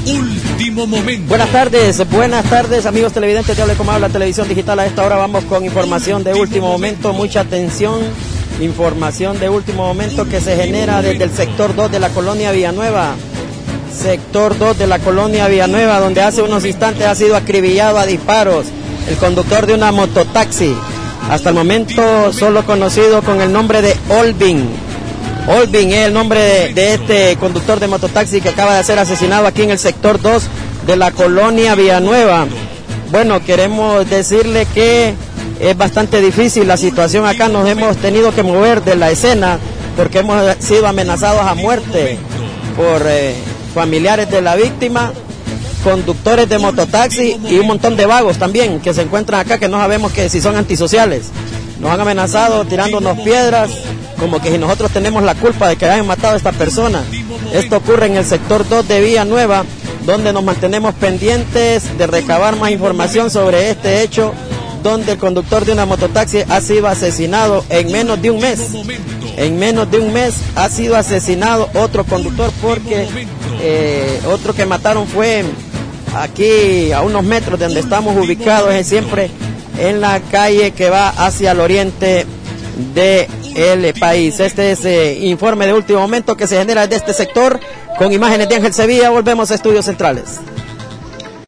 Último momento. Buenas tardes amigos televidentes de Hable Como Habla Televisión Digital. A esta hora vamos con información de último momento, mucha atención, información de último momento que se genera desde el sector 2 de la colonia Villanueva. Sector 2 de la colonia Villanueva, donde hace unos instantes ha sido acribillado a disparos el conductor de una mototaxi, hasta el momento solo conocido con el nombre de Olvin. Olvin es el nombre de este conductor de mototaxi que acaba de ser asesinado aquí en el sector 2 de la colonia Villanueva. Bueno, queremos decirle que es bastante difícil la situación acá, nos hemos tenido que mover de la escena porque hemos sido amenazados a muerte por familiares de la víctima, conductores de mototaxi y un montón de vagos también que se encuentran acá, que no sabemos que si son antisociales. Nos han amenazado tirándonos piedras, como que si nosotros tenemos la culpa de que hayan matado a esta persona. Esto ocurre en el sector 2 de Villanueva, donde nos mantenemos pendientes de recabar más información sobre este hecho, donde el conductor de una mototaxi ha sido asesinado en menos de un mes. En menos de un mes ha sido asesinado otro conductor, porque otro que mataron fue aquí a unos metros de donde estamos ubicados, es siempre en la calle que va hacia el oriente del país. Este es informe de último momento que se genera desde este sector, con imágenes de Ángel Sevilla. Volvemos a Estudios Centrales.